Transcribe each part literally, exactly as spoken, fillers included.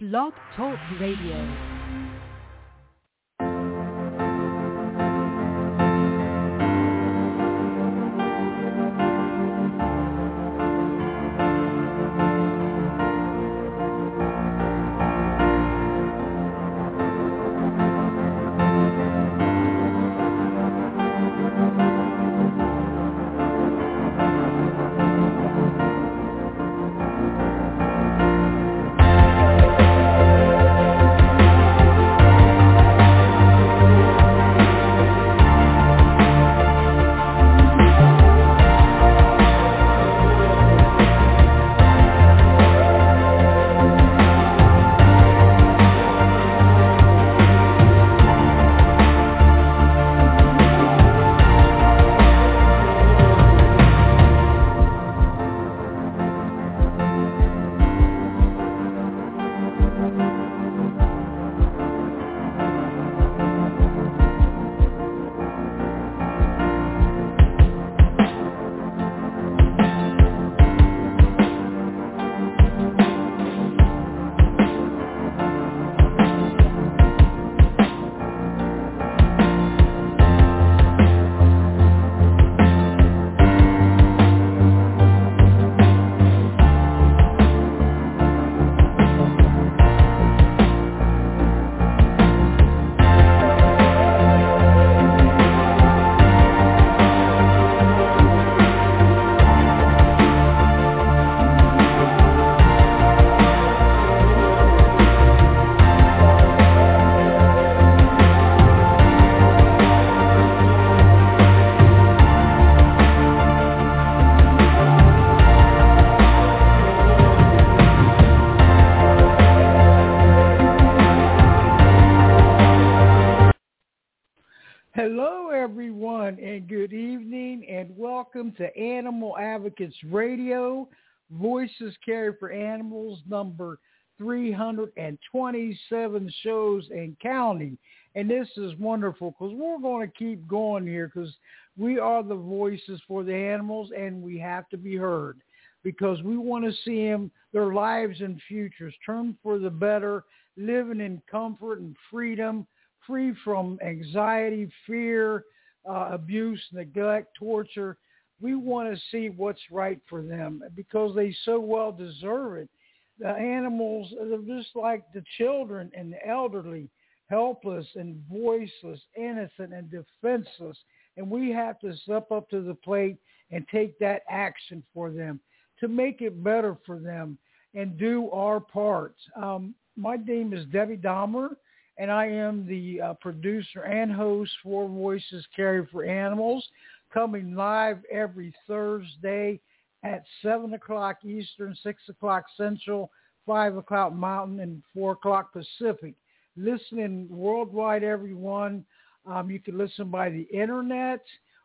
Blog Talk Radio. Hello, everyone, and good evening, and welcome to Animal Advocates Radio, Voices Carried for Animals, number three hundred twenty-seven shows and counting. And this is wonderful because we're going to keep going here because we are the voices for the animals, and we have to be heard because we want to see them, their lives and futures turn for the better, living in comfort and freedom, free from anxiety, fear, uh, abuse, neglect, torture. We want to see what's right for them because they so well deserve it. The animals, they're just like the children and the elderly, helpless and voiceless, innocent and defenseless. And we have to step up to the plate and take that action for them to make it better for them and do our part. Um, my name is Debbie Dahmer, and I am the uh, producer and host for Voices Carried for Animals, coming live every Thursday at seven o'clock Eastern, six o'clock Central, five o'clock Mountain, and four o'clock Pacific. Listening worldwide, everyone. Um, you can listen by the internet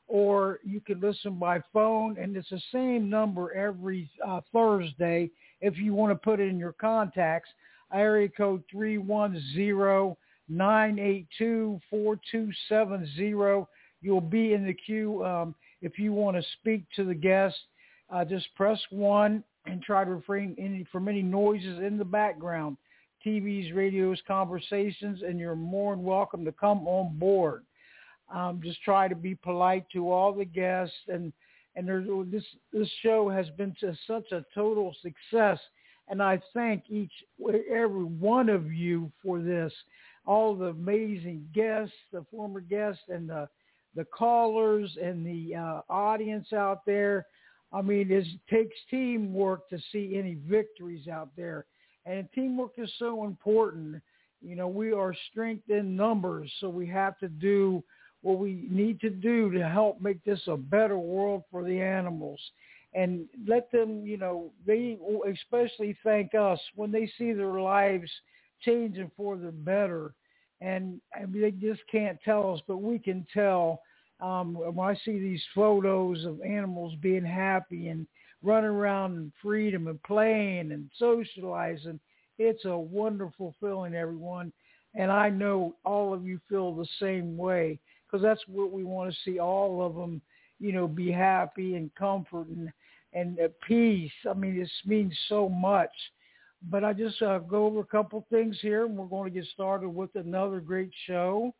or you can listen by phone, and it's the same number every uh, Thursday if you want to put it in your contacts. Area code three one zero, nine eight two, four two seven zero. You'll be in the queue. Um, if you want to speak to the guest, uh, just press one and try to refrain any, from any noises in the background, T Vs, radios, conversations, and you're more than welcome to come on board. Um, just try to be polite to all the guests. And, and there's, this, this show has been just such a total success. And I thank each, every one of you for this. All the amazing guests, the former guests, and the the callers, and the uh, audience out there. I mean, it takes teamwork to see any victories out there. And teamwork is so important. You know, we are strength in numbers, so we have to do what we need to do to help make this a better world for the animals. And let them, you know, they especially thank us when they see their lives changing for the better. And, and they just can't tell us, but we can tell. Um, when I see these photos of animals being happy and running around in freedom and playing and socializing, it's a wonderful feeling, everyone. And I know all of you feel the same way because that's what we want to see, all of them, you know, be happy and comfort and, and at peace. I mean, this means so much. but I just uh, go over a couple things here, and we're going to get started with another great show.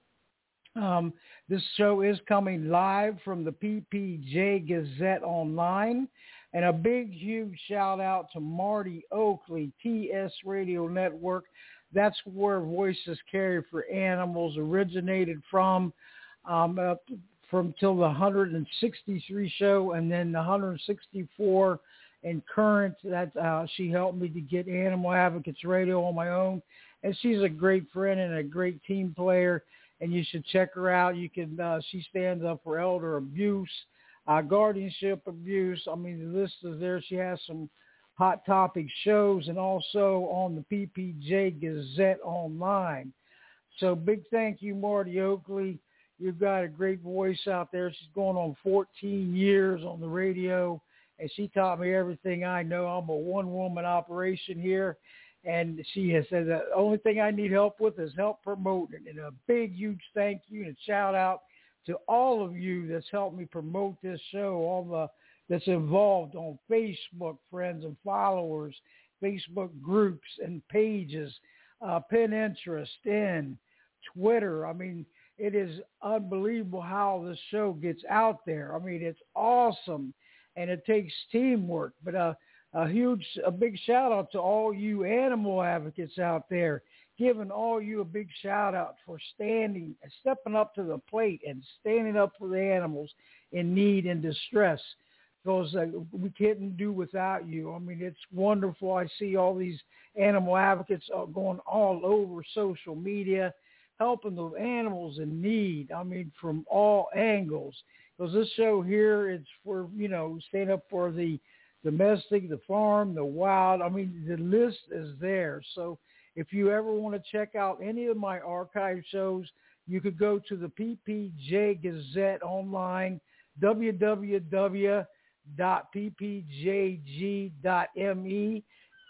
Um, this show is coming live from the P P J Gazette Online. And a big, huge shout out to Marty Oakley, T S Radio Network. That's where Voices Carry for Animals originated from, um, up from till the one hundred sixty-three show, and then the one hundred sixty-four and current. That uh, she helped me to get Animal Advocates Radio on my own, and she's a great friend and a great team player. And you should check her out. You can. Uh, she stands up for elder abuse, uh, guardianship abuse. I mean, the list is there. She has some hot topic shows, and also on the P P J Gazette Online. So big thank you, Marty Oakley. You've got a great voice out there. She's going on fourteen years on the radio, and she taught me everything I know. I'm a one-woman operation here. And she has said the only thing I need help with is help promoting it. And a big, huge thank you and shout out to all of you that's helped me promote this show, all the that's involved on Facebook, friends and followers, Facebook groups and pages, uh, Pinterest, and Twitter. I mean, it is unbelievable how this show gets out there. I mean, it's awesome, and it takes teamwork. But uh, A huge, a big shout out to all you animal advocates out there, giving all you a big shout out for standing and stepping up to the plate and standing up for the animals in need and distress, because uh, we couldn't do without you. I mean, it's wonderful. I see all these animal advocates uh, going all over social media, helping the animals in need. I mean, from all angles, because this show here, it's for, you know, stand up for the domestic, the farm, the wild. I mean, the list is there. So if you ever want to check out any of my archive shows, you could go to the P P J Gazette Online, w w w dot p p j g dot m e.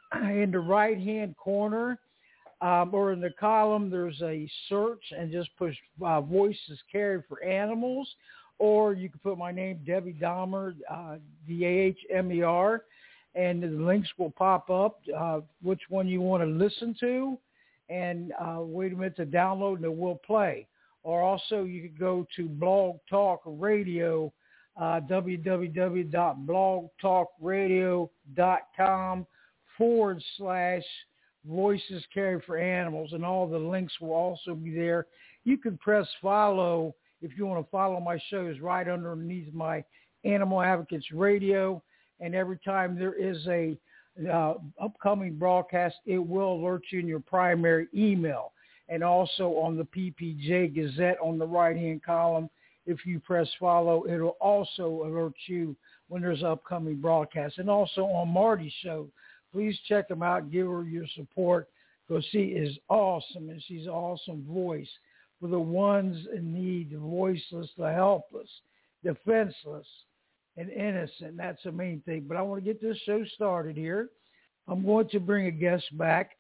In the right-hand corner, um, or in the column, there's a search, and just push uh, Voices Carry for Animals. Or you can put my name, Debbie Dahmer, uh, D A H M E R, and the links will pop up, uh, which one you want to listen to, and uh, wait a minute to download, and it will play. Or also you could go to Blog Talk Radio, uh, w w w dot blog talk radio dot com forward slash Voices Carry for Animals, and all the links will also be there. You can press follow if you want to follow my shows right underneath my Animal Advocates Radio. And every time there is a uh, upcoming broadcast, it will alert you in your primary email. And also on the P P J Gazette on the right-hand column, if you press follow, it'll also alert you when there's upcoming broadcasts. And also on Marty's show, please check them out. Give her your support, because she is awesome, and she's an awesome voice for the ones in need, the voiceless, the helpless, defenseless, and innocent. That's the main thing. But I want to get this show started here. I'm going to bring a guest back,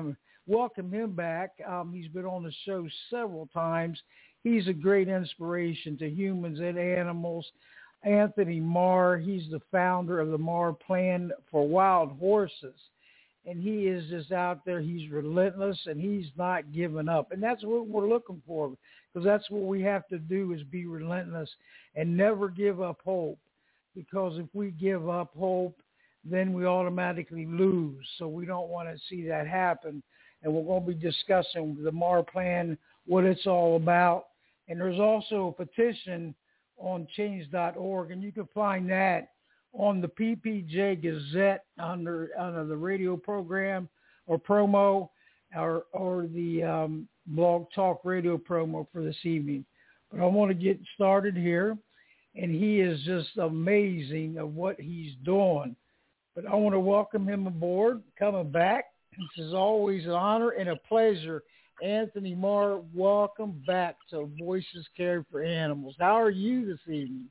welcome him back. Um, he's been on the show several times. He's a great inspiration to humans and animals. Anthony Marr, he's the founder of the Marr Plan for Wild Horses. And he is just out there. He's relentless, and he's not giving up. And that's what we're looking for, because that's what we have to do, is be relentless and never give up hope. Because if we give up hope, then we automatically lose. So we don't want to see that happen. And we're going to be discussing the Marr Plan, what it's all about. And there's also a petition on change dot org, and you can find that on the P P J Gazette under under the radio program or promo, or or the um, Blog Talk Radio promo for this evening. But I want to get started here, and he is just amazing of what he's doing. But I want to welcome him aboard, coming back. This is always an honor and a pleasure. Anthony Marr, welcome back to Voices Carry for Animals. How are you this evening?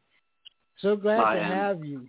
So glad I to am. have you.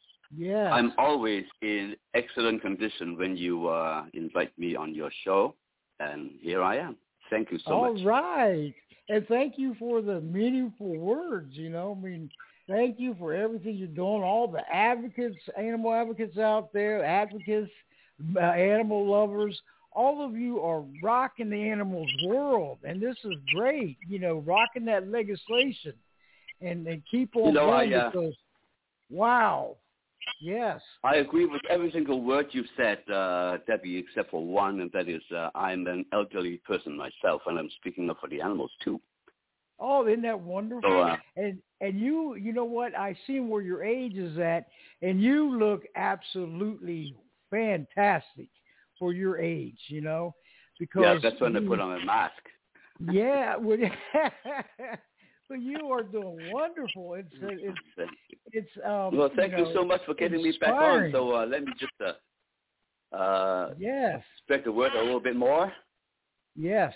Yes. I'm always in excellent condition when you uh, invite me on your show, and here I am. Thank you so All much. All right. And thank you for the meaningful words, you know. I mean, thank you for everything you're doing, all the advocates, animal advocates out there, advocates, uh, animal lovers. All of you are rocking the animals world, and this is great. You know, rocking that legislation, and, and keep on you know, going I, uh, because, wow, yes. I agree with every single word you've said, uh, Debbie, except for one, and that is uh, I'm an elderly person myself, and I'm speaking up for the animals too. Oh, isn't that wonderful? So, uh, and and you, you know what? I seen where your age is at, and you look absolutely fantastic for your age. You know, because yeah, that's when you, I put on a mask. Yeah, well, but you are doing wonderful. It's it's it's um. Well, thank you, you know, so much for getting inspiring. me back on. So uh, let me just uh, uh, yes, spread the word a little bit more. Yes.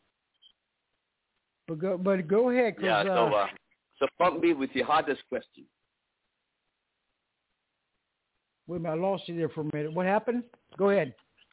But go, but go ahead. Cause, yeah. So, uh, uh, so prompt me with the hardest question. Wait a minute, I lost you there for a minute. What happened? Go ahead.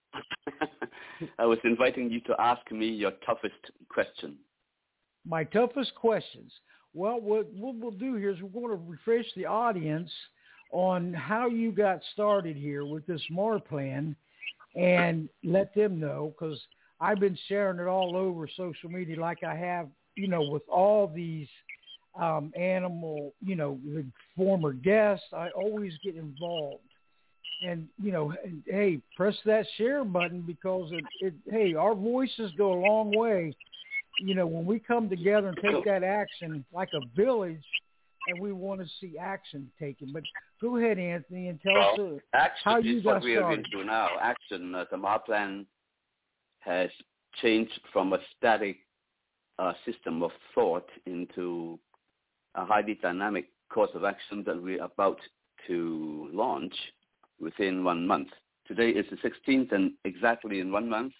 I was inviting you to ask me your toughest question. My toughest questions. Well, what, what we'll do here is we're going to refresh the audience on how you got started here with this Marplan and let them know, because I've been sharing it all over social media like I have, you know, with all these um, animal, you know, the former guests. I always get involved. And, you know, hey, press that share button because, it, it, hey, our voices go a long way. You know, when we come together and take that action like a village, and we want to see action taken. But go ahead, Anthony, and tell well, us uh, action how you is got what we are started. into now. Action, uh, the Marplan has changed from a static uh, system of thought into a highly dynamic course of action that we're about to launch within one month. Today is the sixteenth, and exactly in one month,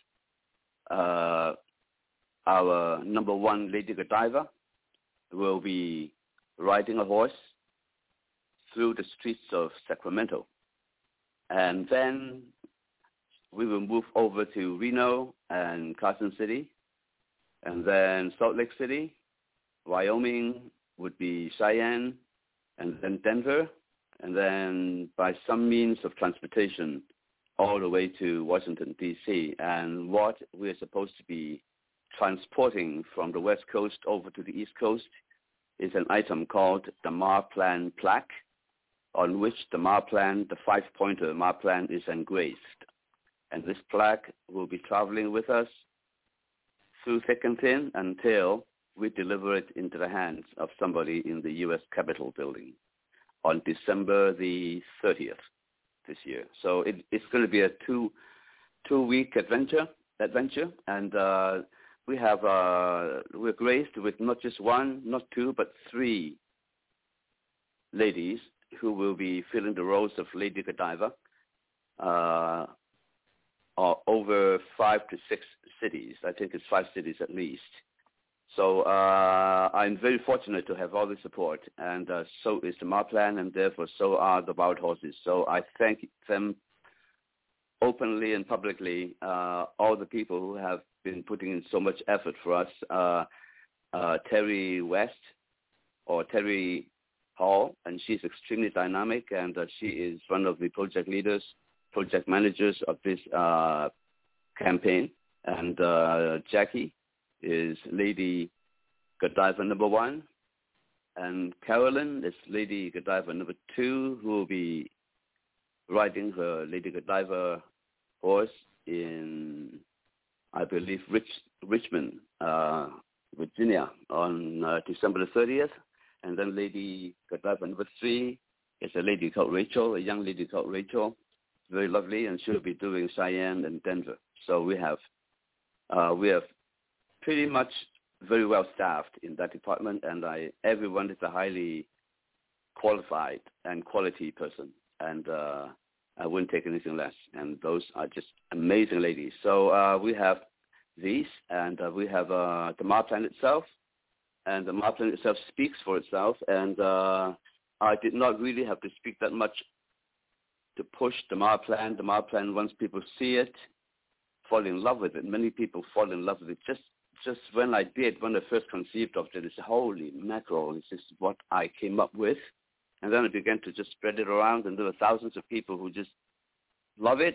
uh, our number one Lady Godiva will be riding a horse through the streets of Sacramento. And then we will move over to Reno and Carson City, and then Salt Lake City. Wyoming would be Cheyenne, and then Denver, and then by some means of transportation all the way to Washington, D C And what we're supposed to be transporting from the West Coast over to the East Coast is an item called the Marplan plaque, on which the Marplan, the five-pointer Marplan, is engraved. And this plaque will be traveling with us through thick and thin until we deliver it into the hands of somebody in the U S Capitol building on December the thirtieth this year. So it, it's going to be a two, two-week adventure, adventure, and uh, we have uh, we're graced with not just one, not two, but three ladies who will be filling the roles of Lady Godiva uh, uh, over five to six cities. I think it's five cities at least. So uh, I'm very fortunate to have all the support, and uh, so is the Marplan, and therefore so are the Wild Horses. So I thank them openly and publicly, uh, all the people who have been putting in so much effort for us. Uh, uh, Terry West, or Terry Hall, and she's extremely dynamic, and uh, she is one of the project leaders, project managers of this uh, campaign. And uh, Jackie is Lady Godiva number one, and Carolyn is Lady Godiva number two, who will be riding her Lady Godiva horse in, I believe, Rich, Richmond, uh, Virginia, on uh, December the thirtieth. And then Lady Godiva number three is a lady called Rachel, a young lady called Rachel, very lovely, and she'll be doing Cheyenne and Denver. So we have uh, we have pretty much very well staffed in that department, and I everyone is a highly qualified and quality person, and uh, I wouldn't take anything less. And those are just amazing ladies. So uh, we have these, and uh, we have uh, the Marplan itself, and the Marplan itself speaks for itself, and uh, I did not really have to speak that much to push the Marplan. The Marplan, once people see it, fall in love with it. Many people fall in love with it. Just just when I did, when I first conceived of it, it's holy mackerel, this is what I came up with. And then I began to just spread it around, and there were thousands of people who just love it,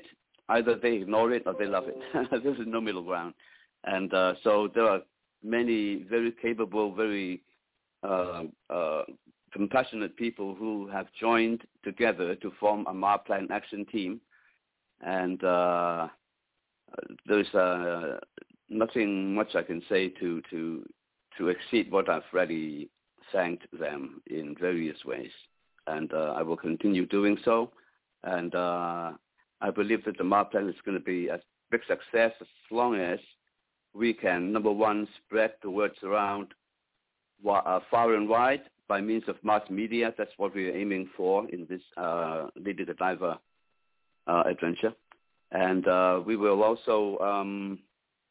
either they ignore it or they love it. There's no middle ground. And uh, so there are many very capable, very uh, uh, compassionate people who have joined together to form a Marplan action team. And uh, there's uh, nothing much I can say to, to, to exceed what I've already thanked them in various ways. And uh, I will continue doing so. And uh, I believe that the Marplan is going to be a big success as long as we can, number one, spread the words around uh, far and wide by means of mass media. That's what we're aiming for in this uh, Lady Godiva uh, adventure. And uh, we will also um,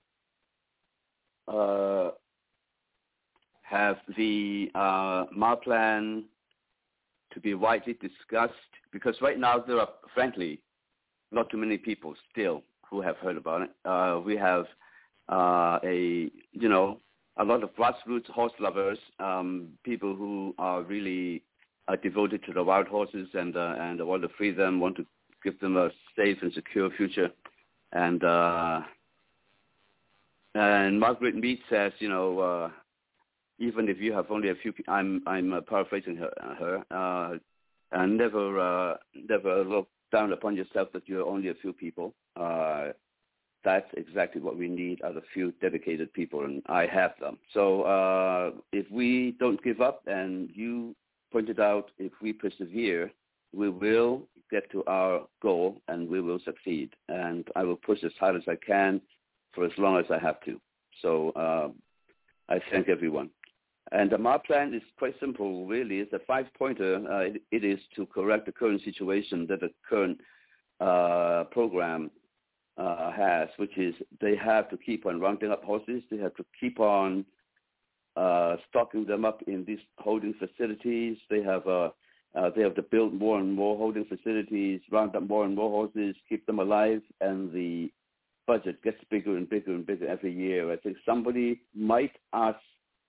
uh, have the uh, Marplan to be widely discussed, because right now there are, frankly, not too many people still who have heard about it. Uh, we have uh, a, you know, a lot of grassroots horse lovers, um, people who are really uh, devoted to the wild horses and uh, and want to free them, want to give them a safe and secure future. And uh, and Margaret Mead says, you know, uh, even if you have only a few, pe- I'm I'm uh, paraphrasing her, her uh, and never uh, never look down upon yourself that you're only a few people. Uh, that's exactly what we need, are the few dedicated people, and I have them. So uh, if we don't give up, and you pointed out, if we persevere, we will get to our goal and we will succeed. And I will push as hard as I can for as long as I have to. So uh, I thank everyone. And the Marplan is quite simple, really. It's a five-pointer. Uh, it, it is to correct the current situation that the current uh, program uh, has, which is they have to keep on rounding up horses. They have to keep on uh, stocking them up in these holding facilities. They have uh, uh, they have to build more and more holding facilities, round up more and more horses, keep them alive, and the budget gets bigger and bigger and bigger every year. I think somebody might ask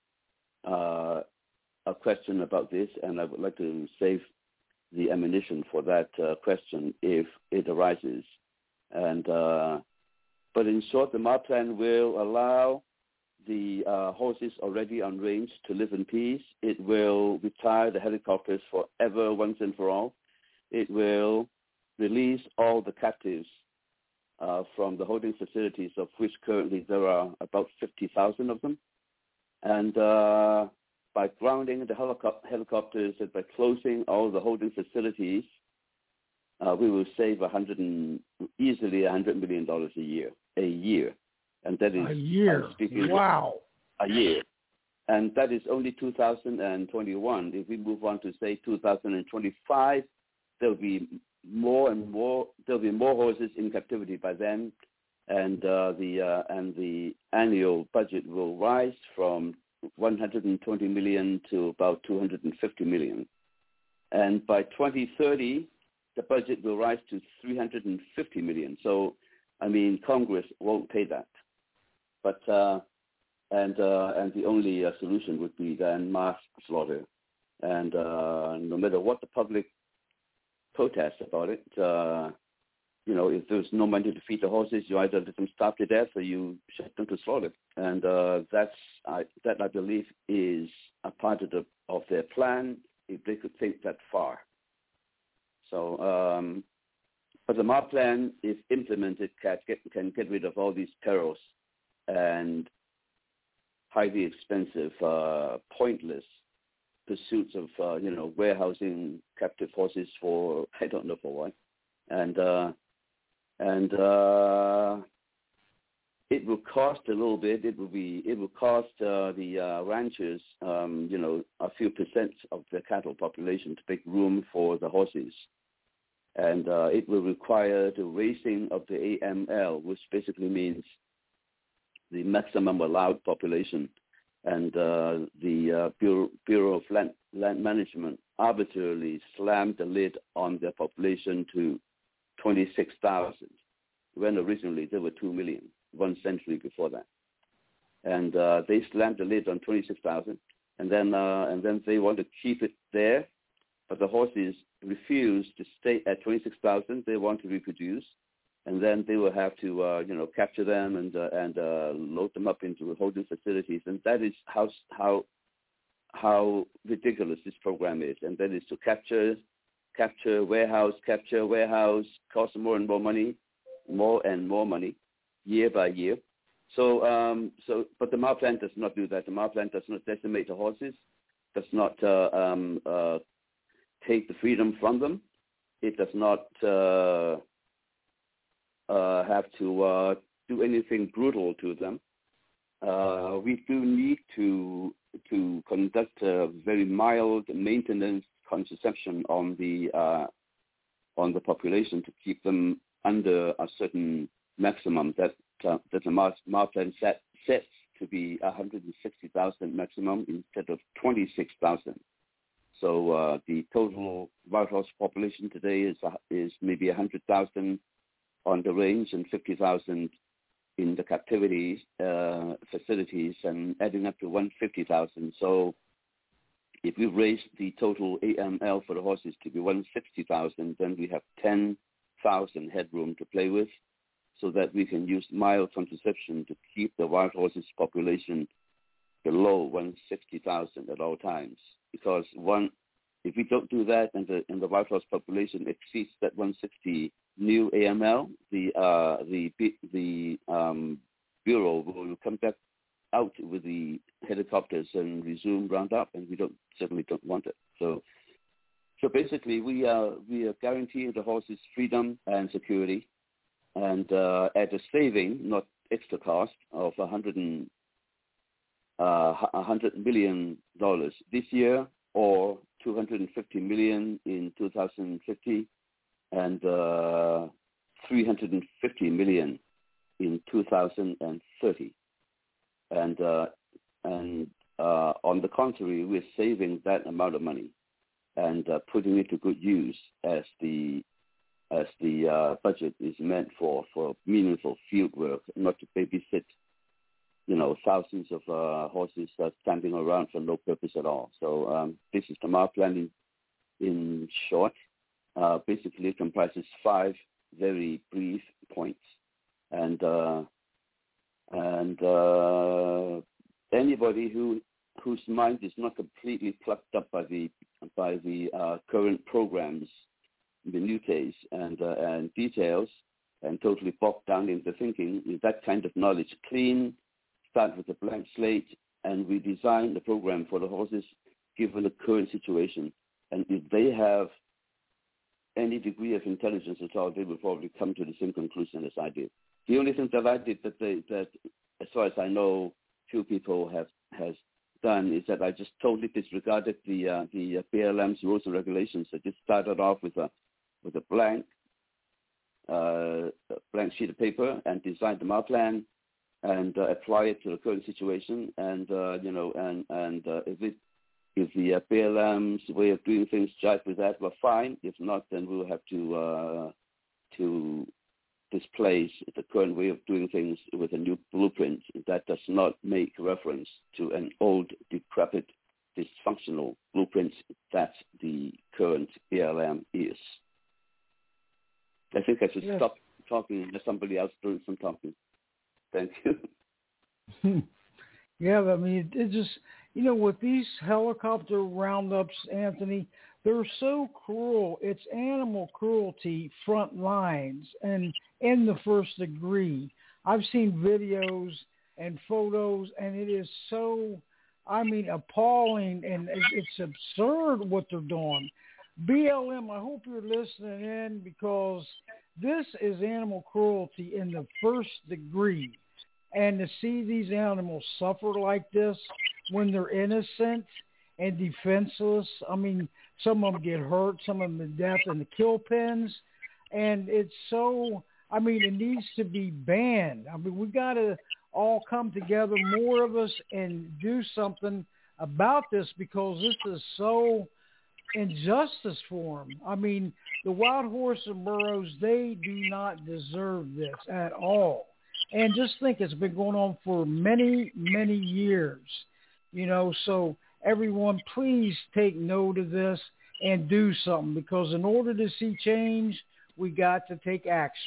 Uh, a question about this, and I would like to save the ammunition for that uh, question if it arises. And uh, but in short, the Marplan will allow the uh, horses already on range to live in peace. It will retire the helicopters forever, once and for all. It will release all the captives uh, from the holding facilities, of which currently there are about fifty thousand of them. And uh, by grounding the helicop- helicopters and by closing all the holding facilities, uh, we will save a hundred and easily a hundred million dollars a year. A year, and that is a year. Uh, wow, a year, and that is only two thousand twenty-one. If we move on to say two thousand twenty-five, there will be more and more. There will be more horses in captivity by then. And uh, the uh, and the annual budget will rise from one hundred twenty million to about two hundred fifty million, and by twenty thirty, the budget will rise to three hundred fifty million. So, I mean, Congress won't pay that, but uh, and uh, and the only uh, solution would be then mass slaughter, and uh, no matter what the public protests about it. Uh, You know, if there's no money to feed the horses, you either let them starve to death or you shut them to slaughter. And uh, that's I, that I believe is a part of the of their plan, if they could think that far. So, um, but the Marplan, if implemented, can get can get rid of all these perils and highly expensive, uh, pointless pursuits of uh, you know warehousing captive horses for I don't know for what, and. Uh, And uh, it will cost a little bit. It will be. It will cost uh, the uh, ranchers, um, you know, a few percent of the cattle population to make room for the horses, and uh, it will require the raising of the A M L, which basically means the maximum allowed population, and uh, the uh, Bureau, Bureau of Land, Land Management arbitrarily slammed the lid on their population to twenty-six thousand, when originally there were two million, one century before that. And uh, they slammed the lid on twenty-six thousand, and then uh, and then they want to keep it there, but the horses refuse to stay at twenty-six thousand. They want to reproduce, and then they will have to, uh, you know, capture them and uh, and uh, load them up into holding facilities, and that is how how how ridiculous this program is. And that is to capture, capture, warehouse, capture, warehouse, cost more and more money, more and more money, year by year. So, um, so, but the Mao plan does not do that. The Mao plan does not decimate the horses, does not uh, um, uh, take the freedom from them. It does not uh, uh, have to uh, do anything brutal to them. Uh, we do need to to conduct a very mild maintenance contraception on the uh, on the population to keep them under a certain maximum that uh, that the Mao plan set, sets to be one hundred sixty thousand maximum instead of twenty-six thousand. So uh, the total wild horse population today is uh, is maybe one hundred thousand on the range and fifty thousand in the captivity uh, facilities, and adding up to one hundred fifty thousand. So if we raise the total A M L for the horses to be one hundred sixty thousand, then we have ten thousand headroom to play with, so that we can use mild contraception to keep the wild horses population below one hundred sixty thousand at all times. Because one, if we don't do that and the, and the wild horse population exceeds that one hundred sixty new A M L, the uh, the the um, bureau will come back out with the helicopters and resume roundup, and we don't certainly don't want it. So, so basically, we are we are guaranteeing the horses freedom and security, and uh, at a saving, not extra cost, of a hundred and uh, a hundred million dollars this year, or two hundred and fifty million in two thousand fifty. And uh, three hundred fifty million in two thousand thirty, and uh, and uh, on the contrary, we're saving that amount of money and uh, putting it to good use as the as the uh, budget is meant for for meaningful field work, not to babysit, you know, thousands of uh, horses uh, standing around for no purpose at all. So um, this is the Mao plan in, in short. Uh, basically, it comprises five very brief points, and uh, and uh, anybody who whose mind is not completely plucked up by the by the uh, current programs, minutiae and uh, and details, and totally bogged down into thinking, with that kind of knowledge clean, start with a blank slate, and we design the program for the horses given the current situation. And if they have any degree of intelligence at all, they will probably come to the same conclusion as I did. The only thing that I did that they, that, as far as I know, few people have has done is that I just totally disregarded the uh, the B L M's rules and regulations. I just started off with a with a blank uh, a blank sheet of paper and designed the Mao plan and uh, apply it to the current situation. And uh, you know, and and uh, if it If the uh, B L M's way of doing things jive with that, well, fine. If not, then we'll have to uh, to displace the current way of doing things with a new blueprint that does not make reference to an old, decrepit, dysfunctional blueprint that the current B L M is. I think I should yes. stop talking and let somebody else do some talking. Thank you. Yeah, I mean, it just, you know, with these helicopter roundups, Anthony, they're so cruel. It's animal cruelty front lines and in the first degree. I've seen videos and photos, and it is so, I mean, appalling, and it's absurd what they're doing. B L M, I hope you're listening in, because this is animal cruelty in the first degree. And to see these animals suffer like this when they're innocent and defenseless, I mean, some of them get hurt, some of them to death in the kill pens. And it's so, I mean, it needs to be banned. I mean, we got to all come together, more of us, and do something about this, because this is so injustice for them. I mean, the wild horse and burros, they do not deserve this at all. And just think, it's been going on for many, many years, you know, so everyone, please take note of this and do something, because in order to see change, we got to take action.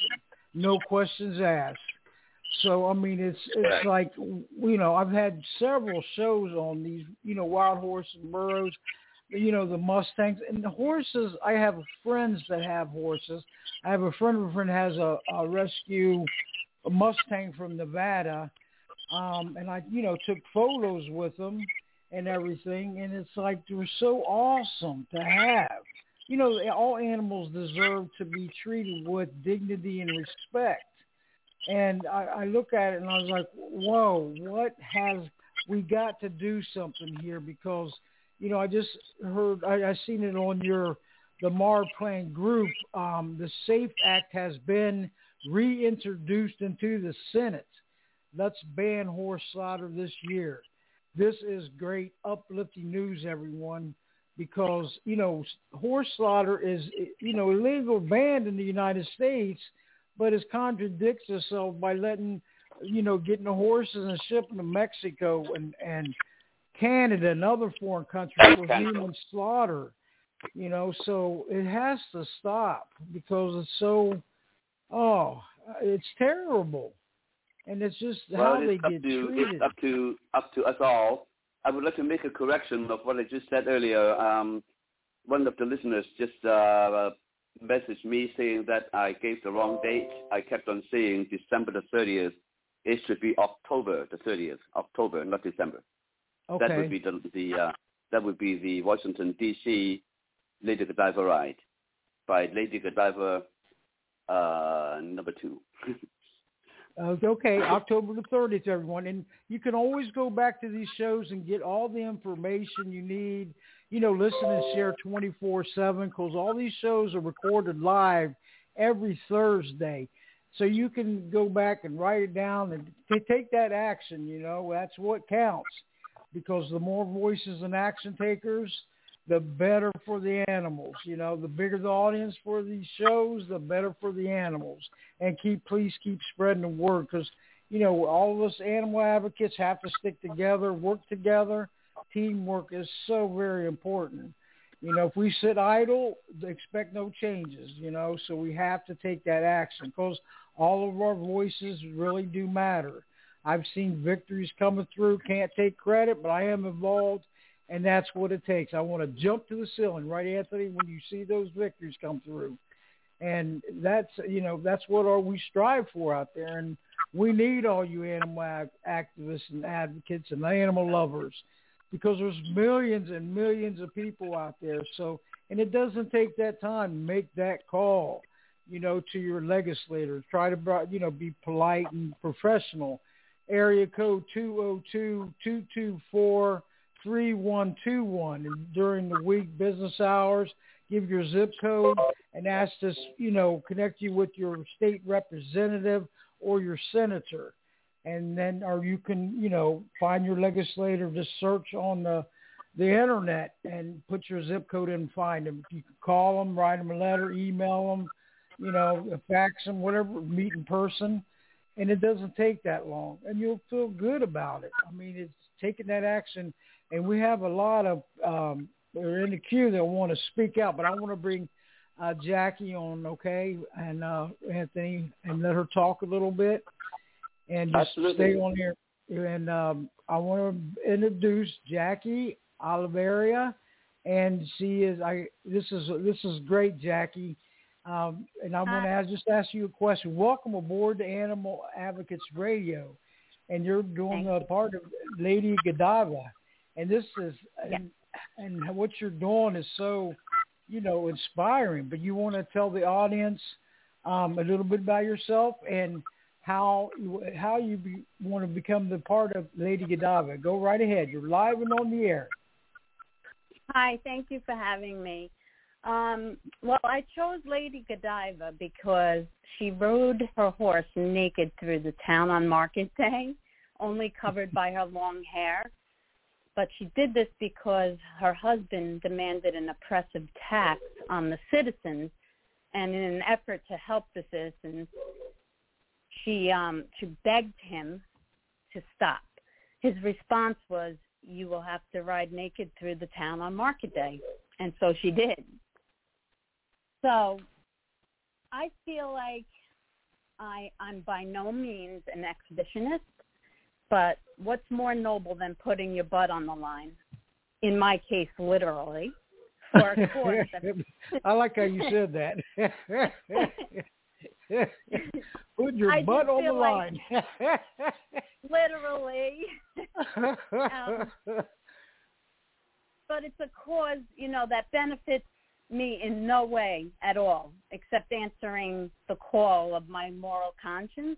no questions asked. So I mean, it's it's like, you know, I've had several shows on these, you know, wild horses, burros, you know, the Mustangs and the horses. I have friends that have horses. I have a friend of a friend has a, a rescue a Mustang from Nevada, um, and I, you know, took photos with them and everything. And it's like they're so awesome to have. You know, all animals deserve to be treated with dignity and respect. And I, I look at it and I was like, whoa, what has we got to do something here? Because, you know, I just heard, I, I seen it on your, the Marplan group. Um, the SAFE Act has been reintroduced into the Senate. Let's ban horse slaughter this year. This is great, uplifting news, everyone, because, you know, horse slaughter is, you know, illegal, banned in the United States, but it contradicts itself by letting, you know, getting the horses and shipping to Mexico and, and Canada and other foreign countries for human slaughter, you know, so it has to stop because it's so, oh, it's terrible. And it's just well, how it's they up get to, treated. It's up to, up to us all. I would like to make a correction of what I just said earlier. Um, one of the listeners just uh, messaged me saying that I gave the wrong date. I kept on saying December the thirtieth. It should be October the thirtieth. October, not December. Okay. That would be the, the uh, that would be the Washington D C Lady Godiva ride by Lady Godiva uh, number two. Uh, okay, October the thirtieth, everyone. And you can always go back to these shows and get all the information you need. You know, listen and share twenty-four seven because all these shows are recorded live every Thursday. So you can go back and write it down and t- take that action, you know. That's what counts because the more voices and action takers, the better for the animals. You know, the bigger the audience for these shows, the better for the animals. And keep, please keep spreading the word because, you know, all of us animal advocates have to stick together, work together. Teamwork is so very important. You know, if we sit idle, expect no changes, you know, so we have to take that action because all of our voices really do matter. I've seen victories coming through, can't take credit, but I am involved. And that's what it takes. I want to jump to the ceiling, right, Anthony, when you see those victories come through. And that's, you know, that's what our, we strive for out there. And we need all you animal activists and advocates and animal lovers because there's millions and millions of people out there. So, and it doesn't take that time. Make that call, you know, to your legislators. Try to, you know, be polite and professional. Area code two oh two, two two four, three one two one, and during the week business hours, give your zip code and ask us, you know, connect you with your state representative or your senator. And then, or you can, you know, find your legislator, just search on the, the internet and put your zip code in and find them. You can call them, write them a letter, email them, you know, fax them, whatever, meet in person. And it doesn't take that long and you'll feel good about it. I mean, it's taking that action. And we have a lot of, um, they're in the queue that want to speak out, but I want to bring uh, Jackie on, okay, and uh, Anthony, and let her talk a little bit. And just Absolutely. Stay on here. And um, I want to introduce Jackie Oliveira, and she is, I. This is this is great, Jackie. Um, and I want to ask, just ask you a question. Welcome aboard to Animal Advocates Radio, and you're doing a part of Lady Godiva. And this is, yeah. and, and what you're doing is so, you know, inspiring. But you want to tell the audience um, a little bit about yourself and how how you be, want to become the part of Lady Godiva. Go right ahead. You're live and on the air. Hi, thank you for having me. Um, well, I chose Lady Godiva because she rode her horse naked through the town on market day, only covered by her long hair. But she did this because her husband demanded an oppressive tax on the citizens, and in an effort to help the citizens, she um, she begged him to stop. His response was, "You will have to ride naked through the town on market day," and so she did. So I feel like I, I'm by no means an exhibitionist, but what's more noble than putting your butt on the line? In my case, literally. For a cause that... I like how you said that. Put your I butt on the like, line. Literally. um, but it's a cause, you know, that benefits me in no way at all, except answering the call of my moral conscience.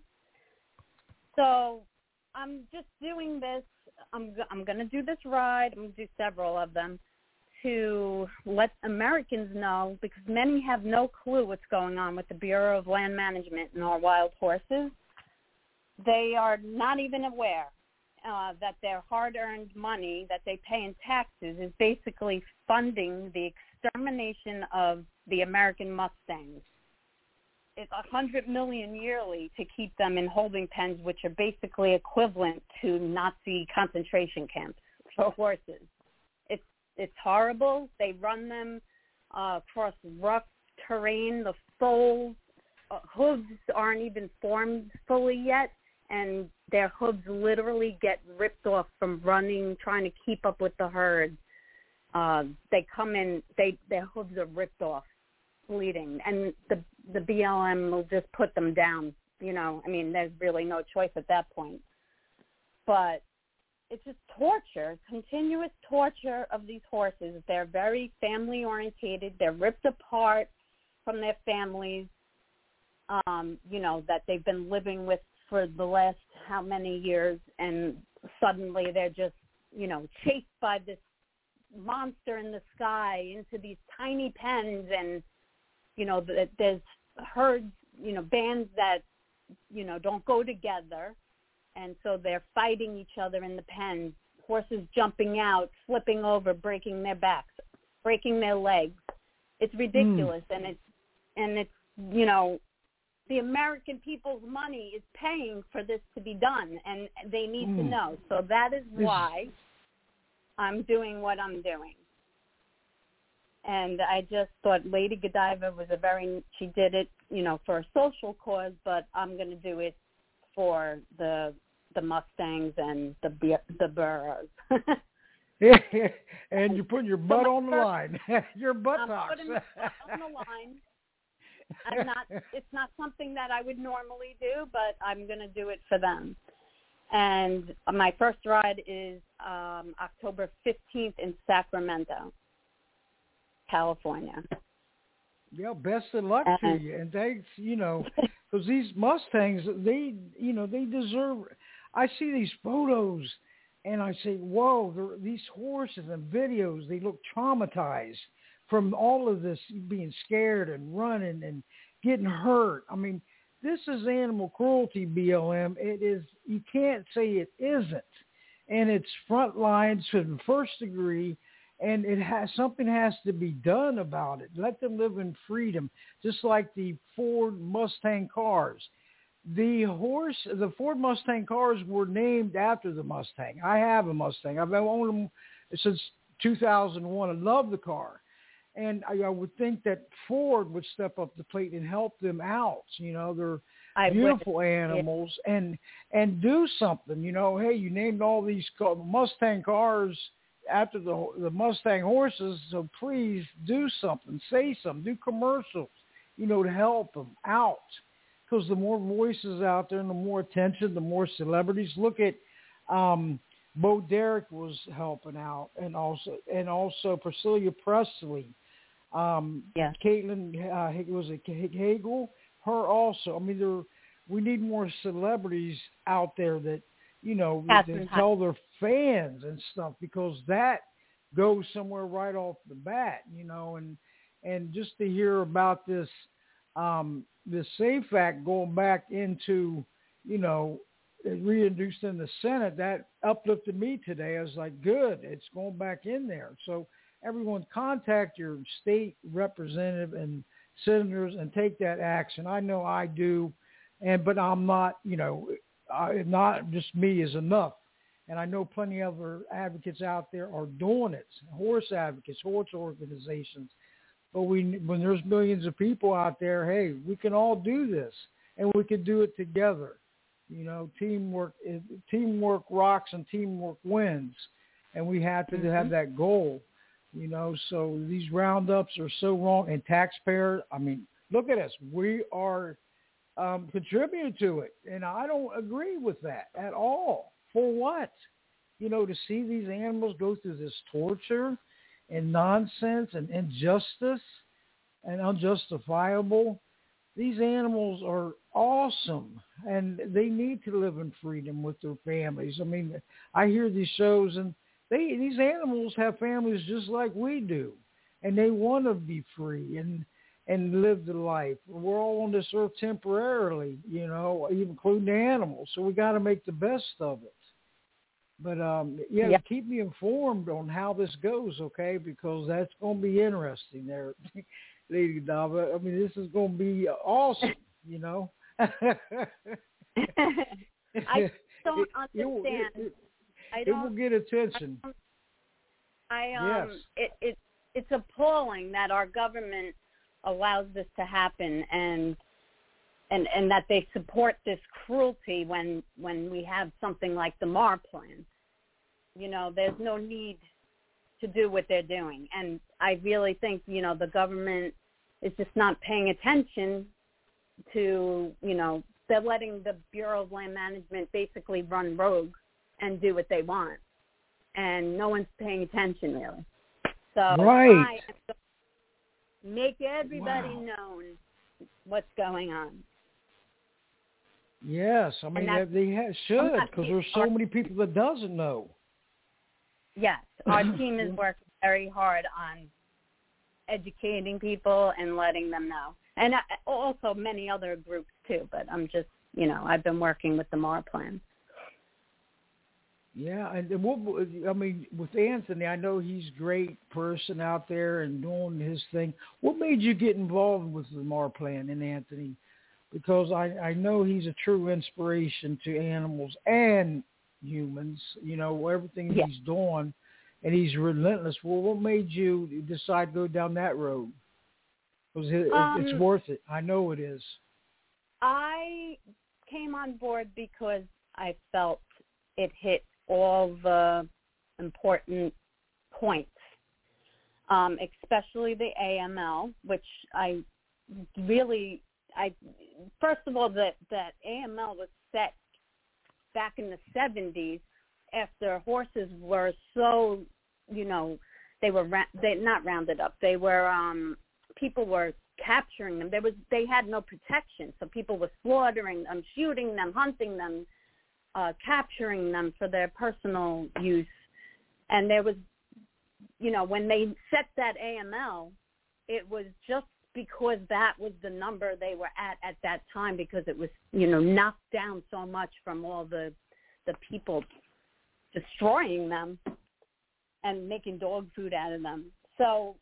So I'm just doing this. I'm I'm going to do this ride. I'm going to do several of them to let Americans know, because many have no clue what's going on with the Bureau of Land Management and our wild horses. They are not even aware uh, that their hard-earned money that they pay in taxes is basically funding the extermination of the American Mustangs. It's a hundred million yearly to keep them in holding pens, which are basically equivalent to Nazi concentration camps for horses. It's it's horrible. They run them uh, across rough terrain. The foals, uh, hooves aren't even formed fully yet, and their hooves literally get ripped off from running, trying to keep up with the herd. Uh, they come in, they their hooves are ripped off, bleeding, and the the B L M will just put them down. You know, I mean, there's really no choice at that point. But it's just torture, continuous torture of these horses. They're very family-orientated. They're ripped apart from their families, um, you know, that they've been living with for the last how many years, and suddenly they're just, you know, chased by this monster in the sky into these tiny pens, and you know, there's herds, you know, bands that, you know, don't go together, and so they're fighting each other in the pens, horses jumping out, flipping over, breaking their backs, breaking their legs. It's ridiculous, mm. and it's, and it's, you know, the American people's money is paying for this to be done, and they need mm. to know. So that is why I'm doing what I'm doing. And I just thought Lady Godiva was a very, she did it, you know, for a social cause, but I'm going to do it for the the Mustangs and the the Burros. And you're putting your butt on the line. Your buttocks. I'm putting my butt on the line. I'm not, it's not something that I would normally do, but I'm going to do it for them. And my first ride is um, October fifteenth in Sacramento, California. Yeah, best of luck uh, to you. And thanks, you know, because these Mustangs, they, you know, they deserve, I see these photos and I say, whoa, these horses and videos, they look traumatized from all of this being scared and running and getting hurt. I mean, this is animal cruelty, B L M. It is, you can't say it isn't. And it's front lines to the first degree, and it has, something has to be done about it. Let them live in freedom, just like the Ford Mustang cars. The horse, the Ford Mustang cars were named after the Mustang. I have a Mustang. I've owned them since two thousand one. I love the car. And I, I would think that Ford would step up the plate and help them out. You know, they're I beautiful would. animals, yeah. and and do something. You know, hey, you named all these Mustang cars after the the Mustang horses, so please do something, say something, do commercials, you know, to help them out. Because the more voices out there and the more attention, the more celebrities. Look at um, Bo Derek was helping out, and also and also Priscilla Presley. Um, yeah. Caitlin, uh, was it Hagel? Her also. I mean, there. We need more celebrities out there that, you know, that tell their fans and stuff, because that goes somewhere right off the bat, you know, and and just to hear about this um, this SAFE Act going back into, you know, reintroduced in the Senate, that uplifted me today. I was like, good, it's going back in there. So everyone, contact your state representative and senators and take that action. I know I do, and but I'm not, you know, I, not just me is enough. And I know plenty of other advocates out there are doing it, horse advocates, horse organizations. But we, when there's millions of people out there, hey, we can all do this. and we could do it together. You know, teamwork is, teamwork rocks and teamwork wins, and we have to mm-hmm. have that goal. You know, so these roundups are so wrong, and taxpayer. I mean, look at us. We are um, contributing to it, and I don't agree with that at all. For what? You know, to see these animals go through this torture and nonsense and injustice and unjustifiable. These animals are awesome, and they need to live in freedom with their families. I mean, I hear these shows, and they these animals have families just like we do, and they want to be free and and live the life. We're all on this earth temporarily, you know, including the animals, so we got to make the best of it. But, um, yeah, yep. keep me informed on how this goes, okay, because that's going to be interesting there, Lady Godiva. I mean, this is going to be awesome, you know. I don't understand. It, it, it, I it don't, will get attention. I, um, yes. it, it, it's appalling that our government allows this to happen, and and and that they support this cruelty when when we have something like the Mar Plan. You know, there's no need to do what they're doing. And I really think, you know, the government is just not paying attention to, you know, they're letting the Bureau of Land Management basically run rogue and do what they want. And no one's paying attention, really. So right. I am going to make everybody wow. known what's going on. Yes, I mean, they, they have, should, because there's so our, many people that doesn't know. Yes, our team is working very hard on educating people and letting them know. And I, also many other groups, too, but I'm just, you know, I've been working with the Mar Plan. Yeah, and what, I mean, with Anthony, I know he's a great person out there and doing his thing. What made you get involved with the Mar Plan and Anthony? Because I, I know he's a true inspiration to animals and humans, you know, everything yeah. he's doing, and he's relentless. Well, what made you decide to go down that road? Because it, um, it's worth it. I know it is. I came on board because I felt it hit all the important points, um, especially the A M L, which I really... I first of all, that that A M L was set back in the seventies after horses were so, you know, they were ra- they not rounded up. They were um, people were capturing them. There was they had no protection, so people were slaughtering them, shooting them, hunting them, uh, capturing them for their personal use. And there was, you know, when they set that A M L, it was just because that was the number they were at at that time, because it was, you know, knocked down so much from all the the people destroying them and making dog food out of them. So,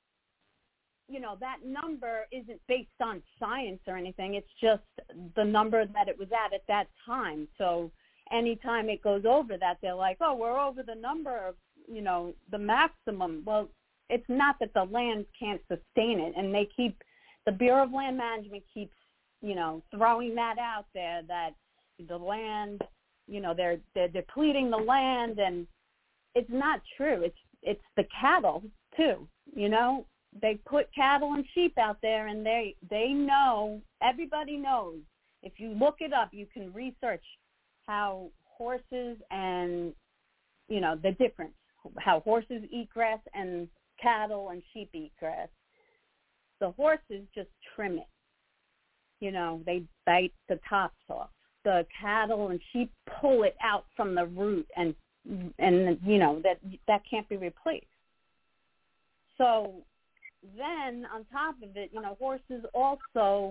you know, that number isn't based on science or anything. It's just the number that it was at at that time. So anytime it goes over that, they're like, oh, we're over the number of, you know, the maximum. Well, it's not that the land can't sustain it, and they keep, the Bureau of Land Management keeps, you know, throwing that out there, that the land, you know, they're they're depleting the land, and it's not true. It's it's the cattle too, you know. They put cattle and sheep out there, and they they know, everybody knows. If you look it up, you can research how horses and, you know, the difference, how horses eat grass and cattle and sheep eat grass. The horses just trim it. You know, they bite the tops off. The cattle and sheep pull it out from the root, and and you know that that can't be replaced. So then on top of it, you know, horses also,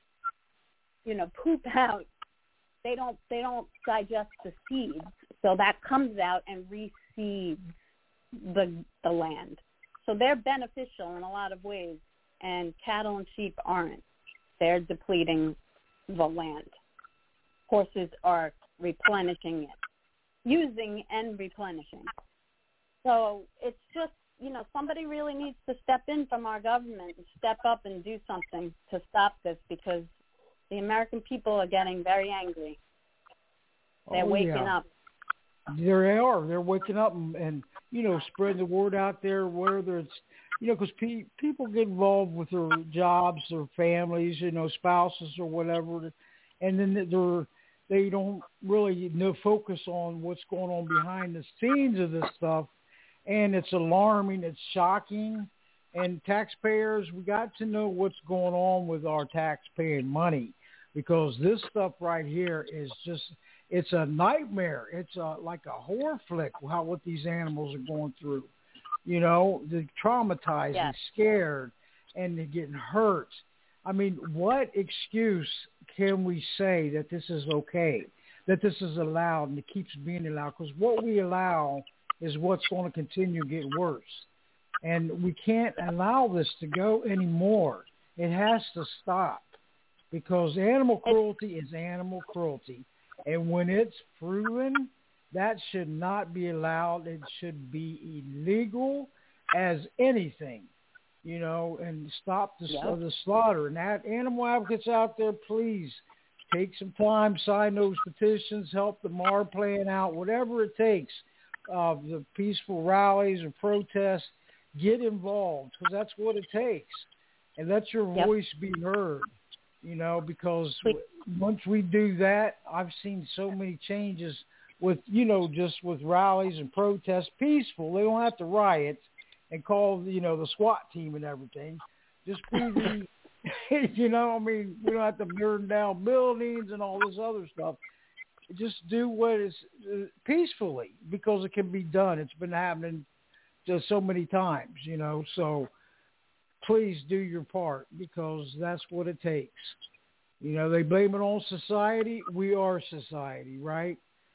you know, poop out. They don't they don't digest the seeds, so that comes out and reseeds the the land. So they're beneficial in a lot of ways, and cattle and sheep aren't. They're depleting the land. Horses are replenishing it, using and replenishing. So it's just, you know, somebody really needs to step in from our government and step up and do something to stop this, because The American people are getting very angry. They're oh, waking yeah. up. They are. They're waking up and, and, you know, spreading the word out there, whether it's, you know, because pe- people get involved with their jobs, their families, you know, spouses or whatever, and then they're, they don't really know, focus on what's going on behind the scenes of this stuff, and it's alarming, it's shocking, and taxpayers, we got to know what's going on with our taxpaying money, because this stuff right here is just, it's a nightmare. It's a, like a horror flick, how what these animals are going through. You know, they're traumatized, Yes. and scared, and they're getting hurt. I mean, what excuse can we say that this is okay, that this is allowed and it keeps being allowed? Because what we allow is what's going to continue to get worse. And we can't allow this to go anymore. It has to stop, because animal cruelty is animal cruelty. And when it's proven, that should not be allowed. It should be illegal as anything, you know, and stop the, Yep. uh, the slaughter. And that animal advocates out there, please take some time, sign those petitions, help the M A R plan out, whatever it takes, uh, the peaceful rallies or protests, get involved, because that's what it takes. And let your Yep. voice be heard. You know, because once we do that, I've seen so many changes with, you know, just with rallies and protests, peaceful. They don't have to riot and call, you know, the SWAT team and everything. Just be the, you know, I mean, we don't have to burn down buildings and all this other stuff. Just do what is uh, peacefully, because it can be done. It's been happening just so many times, you know, so please do your part, because that's what it takes. You know, they blame it on society. We are society, right?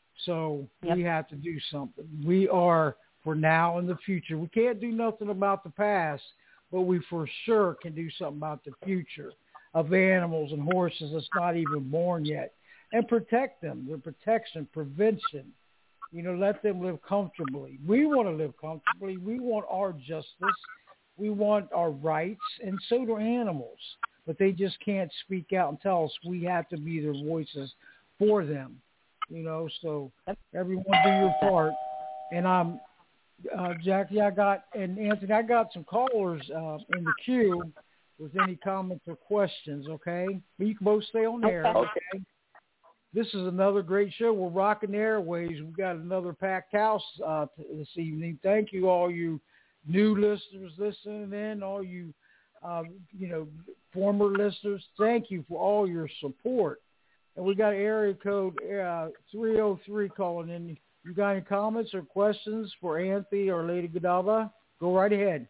So Yep. we have to do something. We are for now and the future. We can't do nothing about the past, but we for sure can do something about the future of animals and horses that's not even born yet, and protect them. Their protection, prevention. You know, let them live comfortably. We want to live comfortably. We want our justice. We want our rights, and so do animals. But they just can't speak out and tell us. We have to be their voices for them. You know, so everyone do your part. And I'm, uh, Jackie, I got, and Anthony, I got some callers uh, in the queue with any comments or questions, okay? But you can both stay on there, Okay. okay? This is another great show. We're rocking the airways. We've got another packed house uh, this evening. Thank you, all you new listeners listening in, all you, uh, you know, former listeners. Thank you for all your support. And we got area code uh, three oh three calling in. You got any comments or questions for Anthony or Lady Godiva? Go right ahead.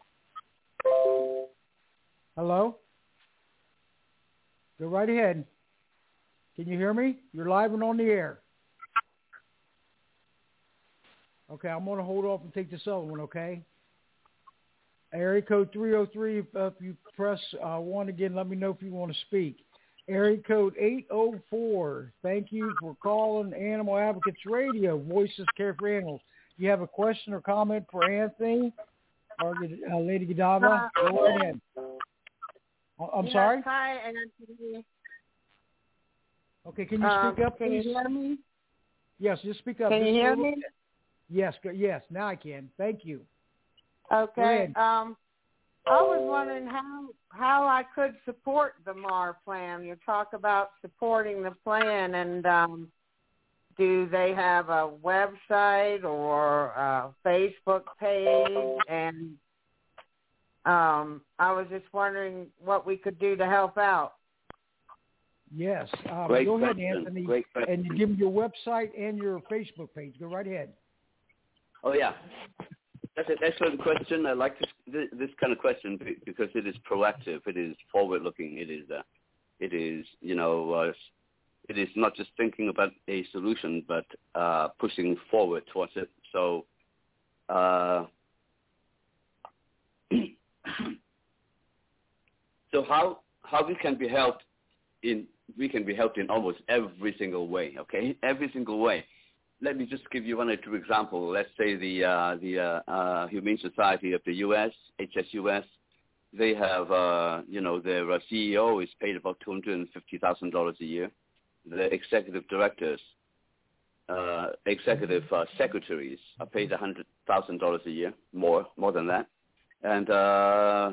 Hello? Go right ahead. Can you hear me? You're live and on the air. Okay, I'm going to hold off and take this other one, okay? Area code three oh three, if, uh, if you press uh, one again, let me know if you want to speak. Area code eight oh four, thank you for calling Animal Advocates Radio, Voices Care for Animals. Do you have a question or comment for Anthony or uh, Lady Godiva? Uh, Go right ahead. I'm yes, sorry? Hi, Anthony. Okay, can you Um, speak up, Can please? you hear me? Yes, just speak up. Can Just you a hear little me? bit. Yes, go- yes, now I can. Thank you. Okay. ahead. Um, I was wondering how how I could support the M A R plan. You talk about supporting the plan, and um, do they have a website or a Facebook page? And um, I was just wondering what we could do to help out. Yes. Um, Great go ahead, question. Anthony, Great question. and you give me your website and your Facebook page. Go right ahead. Oh, yeah. That's an excellent question. I like this, this kind of question because it is proactive. It is forward-looking. It is, uh, it is, you know, uh, it is not just thinking about a solution, but uh, pushing forward towards it. So, uh, so how how we can be helped in we can be helped in almost every single way. Okay, every single way. Let me just give you one or two examples. Let's say the uh, the uh, uh, Humane Society of the U S, H S U S, they have, uh, you know, their uh, C E O is paid about two hundred fifty thousand dollars a year. The executive directors, uh, executive uh, secretaries are paid one hundred thousand dollars a year, more, more than that. And uh,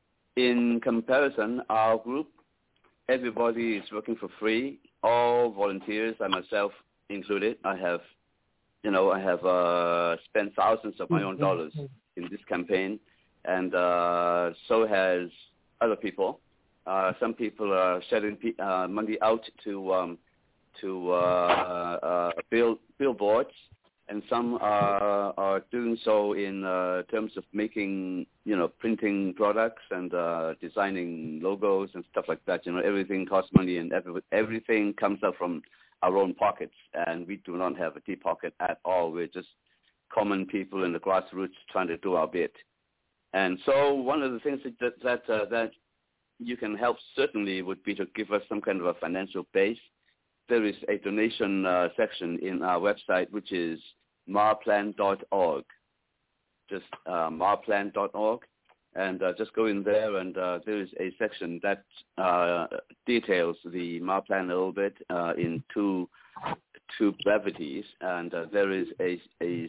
in comparison, our group, everybody is working for free, all volunteers, I myself included. I have, you know, I have uh, spent thousands of my own dollars in this campaign, and uh, so has other people. Uh, some people are shelling pe- uh, money out to um, to uh, uh, build billboards, and some are, are doing so in uh, terms of making, you know, printing products and uh, designing logos and stuff like that. You know, everything costs money, and every, everything comes out from our own pockets, and we do not have a deep pocket at all. We're just common people in the grassroots trying to do our bit. And so one of the things that that, uh, that you can help certainly would be to give us some kind of a financial base. There is a donation uh, section in our website, which is marplan dot org, just uh, marplan dot org, and uh, just go in there, and uh, there is a section that uh, details the Marplan a little bit uh, in two two brevities, and uh, there is a a,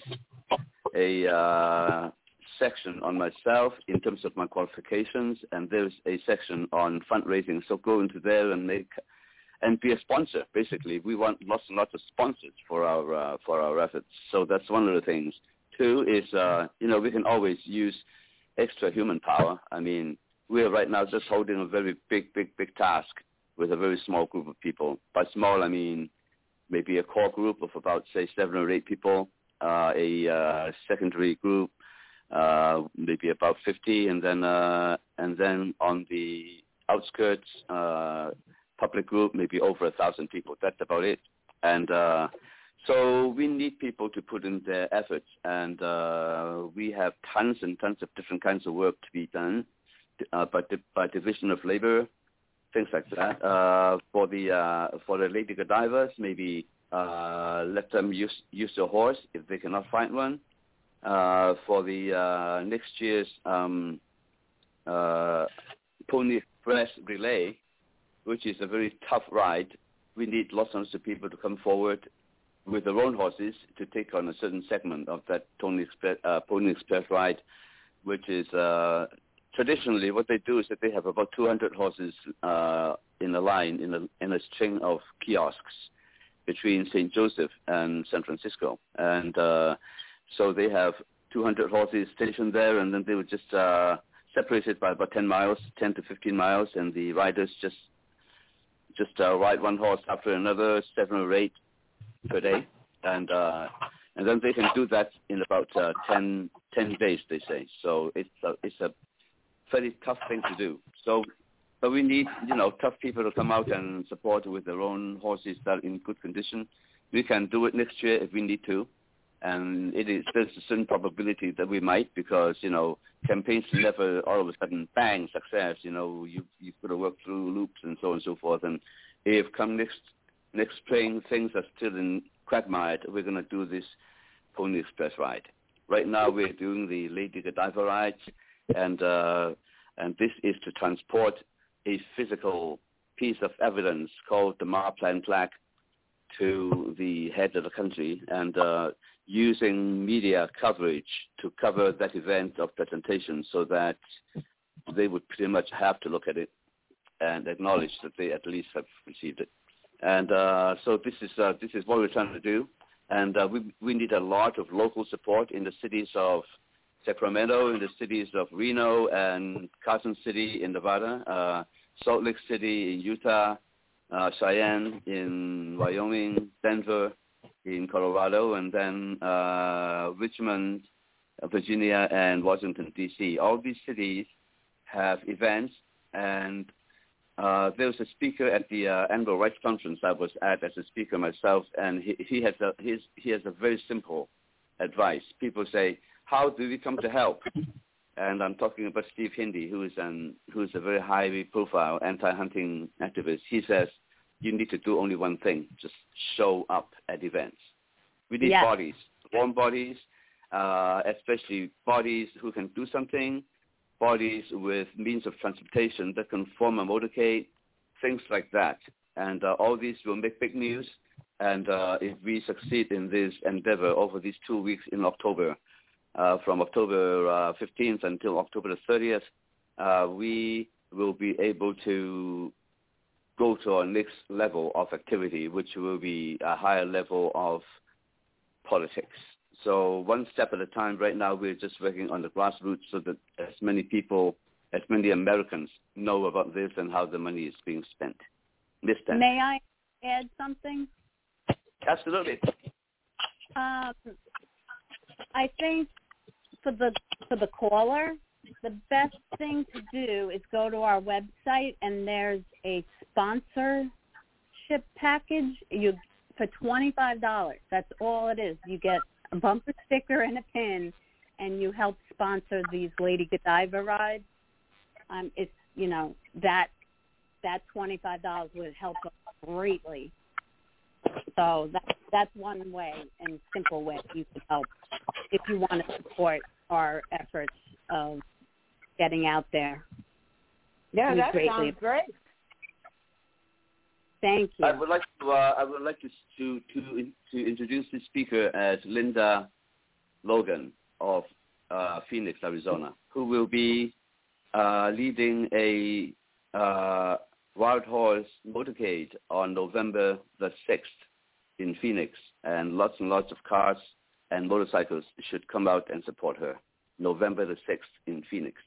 a uh, section on myself in terms of my qualifications, and there's a section on fundraising. So go into there and make and be a sponsor. Basically, we want lots and lots of sponsors for our uh, for our efforts. So that's one of the things. Two is uh, you know, we can always use extra human power. I mean, we are right now just holding a very big, big, big task with a very small group of people. By small, I mean maybe a core group of about, say, seven or eight people, uh, a uh, secondary group, uh, maybe about fifty, and then uh, and then on the outskirts, uh, public group, maybe over a thousand people. That's about it. And uh, so we need people to put in their efforts, and uh, we have tons and tons of different kinds of work to be done uh, by, di- by division of labor, things like that. Uh, for the uh, for the lady Godivas, maybe uh, let them use use their horse if they cannot find one. Uh, for the uh, next year's um, uh, Pony Express Relay, which is a very tough ride, we need lots and lots of people to come forward with their own horses to take on a certain segment of that Pony Express, uh, Pony Express ride, which is uh, traditionally what they do is that they have about two hundred horses uh, in a line, in a, in a string of kiosks between Saint Joseph and San Francisco. And uh, so they have two hundred horses stationed there, and then they would just uh, separate it by about ten miles, ten to fifteen miles, and the riders just just uh, ride one horse after another, seven or eight per day, and uh, and then they can do that in about uh, ten, ten days, they say. So it's a, it's a very tough thing to do. So, but we need, you know, tough people to come out and support with their own horses that are in good condition. We can do it next year if we need to, and it is there's a certain probability that we might, because you know campaigns never all of a sudden bang success. You know, you you've got to work through loops and so on and so forth. And if come next next spring things are still in quagmire, we're going to do this Pony Express ride. Right now we're doing the Lady Godiva rides, and uh, and this is to transport a physical piece of evidence called the Marplan plaque to the head of the country, and uh, using media coverage to cover that event of presentation, so that they would pretty much have to look at it and acknowledge that they at least have received it. And uh, so this is uh, this is what we're trying to do, and uh, we we need a lot of local support in the cities of Sacramento, in the cities of Reno and Carson City in Nevada, uh, Salt Lake City in Utah, uh, Cheyenne in Wyoming, Denver in Colorado, and then uh, Richmond, Virginia, and Washington, D C All these cities have events, and uh, there was a speaker at the uh, Annual Rights Conference I was at as a speaker myself, and he, he, has a, his, he has a very simple advice. People say, how do we come to help? And I'm talking about Steve Hindy, who is, an, who is a very high-profile anti-hunting activist. He says, you need to do only one thing, just show up at events. We need yes. bodies, warm bodies, uh, especially bodies who can do something, bodies with means of transportation that can form a motorcade, things like that. And uh, all these will make big news. And uh, if we succeed in this endeavor over these two weeks in October, uh, from October uh, fifteenth until October the thirtieth, uh, we will be able to go to our next level of activity, which will be a higher level of politics. So one step at a time. Right now, we're just working on the grassroots so that as many people, as many Americans know about this and how the money is being spent. Misspent. May I add something? Absolutely. Um, I think for the for the caller, the best thing to do is go to our website, and there's a sponsorship package. You for twenty-five dollars. That's all it is. You get a bumper sticker and a pin, and you help sponsor these Lady Godiva rides. Um, it's you know that that twenty-five dollars would help us greatly. So that, that's one way and simple way you can help if you want to support our efforts of getting out there. Yeah, We that greatly sounds great. Thank you. I would like to. Uh, I would like to to to to introduce the speaker as Linda Logan of uh, Phoenix, Arizona, who will be uh, leading a uh, wild horse motorcade on November the sixth in Phoenix, and lots and lots of cars and motorcycles should come out and support her. November the sixth in Phoenix.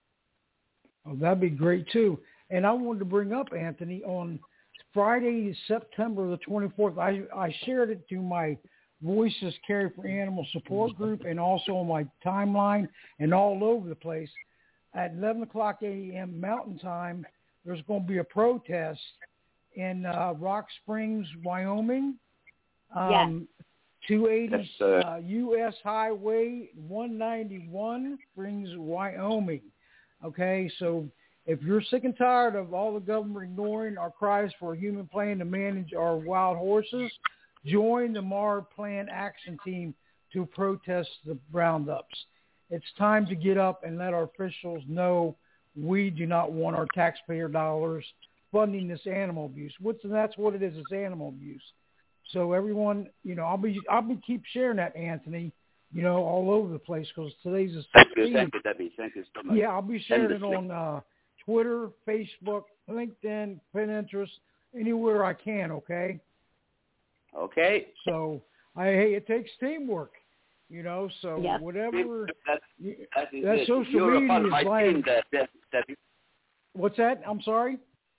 Oh, that'd be great too. And I wanted to bring up, Anthony, on Friday, September the twenty-fourth, I, I shared it to my Voices Care for Animal support group and also on my timeline and all over the place. At eleven o'clock a.m. Mountain Time, there's going to be a protest in uh, Rock Springs, Wyoming. Um, yes. two eighty Yes, uh, uh, U S Highway one ninety-one, Springs, Wyoming. Okay, so if you're sick and tired of all the government ignoring our cries for a human plan to manage our wild horses, join the M A R Plan Action Team to protest the roundups. It's time to get up and let our officials know we do not want our taxpayer dollars funding this animal abuse. What's, that's what it is. It's animal abuse. So everyone, you know, I'll be I'll be keep sharing that, Anthony, you know, all over the place because today's the Thank you, sixteenth. thank you, Debbie. Thank you so much. Yeah, I'll be sharing it Endlessly. on uh, Twitter, Facebook, LinkedIn, Pinterest, anywhere I can. Okay. Okay. So I hey, it takes teamwork, you know. So Yes. whatever That, you- that is that it. social You're a media part of is my like. team, De- De- Debbie. What's that? I'm sorry.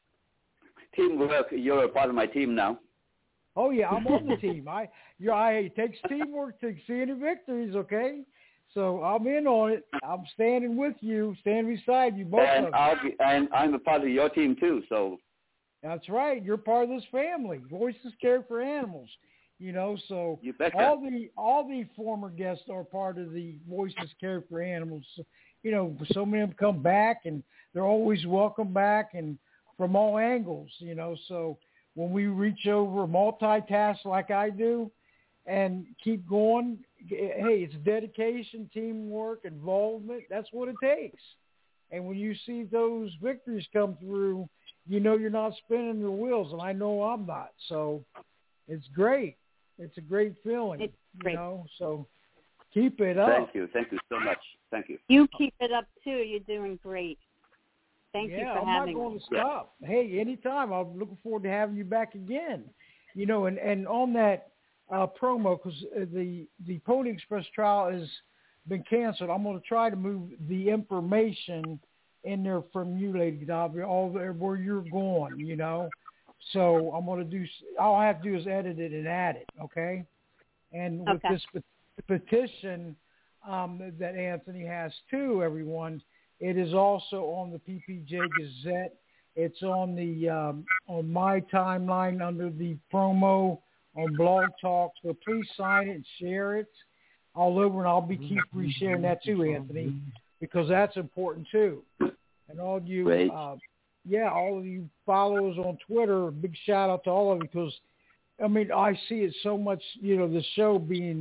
Teamwork. You're a part of my team now. Oh yeah, I'm on the team. I, you know, I it takes teamwork to see any victories. Okay, so I'm in on it. I'm standing with you, standing beside you, both And of you. I'll be, and I'm a part of your team too. So That's right. You're part of this family. Voices Care for Animals. You know, so you betcha. all the all the former guests are part of the Voices Care for Animals. You know, so many of them come back, and they're always welcome back, and from all angles. You know, so when we reach over, multitask like I do, and keep going, hey, it's dedication, teamwork, involvement. That's what it takes. And when you see those victories come through, you know you're not spinning your wheels, and I know I'm not. So it's great. It's a great feeling, It's great. you know. So keep it up. Thank you. Thank you so much. Thank you. You keep it up too. You're doing great. Thank yeah, you for I'm having not going me. to stop. Hey, anytime. I'm looking forward to having you back again. You know, and, and on that uh, promo, because the, the Pony Express trial has been canceled, I'm going to try to move the information in there from you, Lady Godiva, all there where you're going, you know. So I'm going to do, all I have to do is edit it and add it, okay? And with Okay. this pe- petition um, that Anthony has too, everyone, it is also on the P P J Gazette. It's on the um, on my timeline under the promo on Blog Talk. So please sign it and share it all over, and I'll be keep resharing that too, Anthony, because that's important too. And all of you, Great. uh, yeah, all of you followers on Twitter, big shout out to all of you because, I mean, I see it so much, you know, the show being